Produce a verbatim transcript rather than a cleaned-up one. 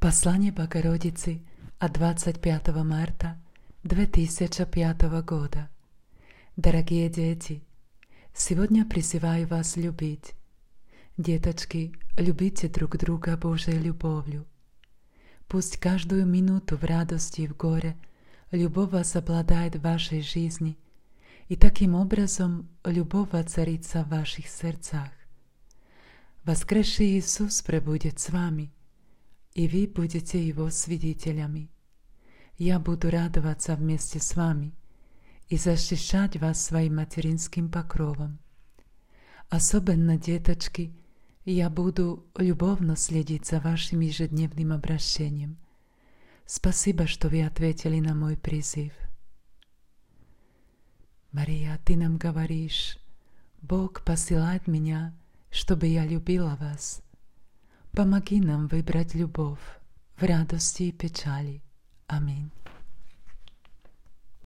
Послание Богородицы от двадцать пятого марта две тысячи пятого года. Дорогие дети, сегодня призываю вас любить. Деточки, любите друг друга Божьей любовью. Пусть каждую минуту в радости и в горе любовь возобладает в вашей жизни, и таким образом любовь воцарится в ваших сердцах. Воскресший Иисус пребудет с вами, и вы будете Его свидетелями. Я буду радоваться вместе с вами и защищать вас своим материнским покровом. Особенно, деточки, я буду любовно следить за вашим ежедневным обращением. Спасибо, что вы ответили на мой призыв. Мария, ты нам говоришь: Бог посылает меня, чтобы я любила вас. Помоги нам выбрать любовь в радости и печали. Аминь.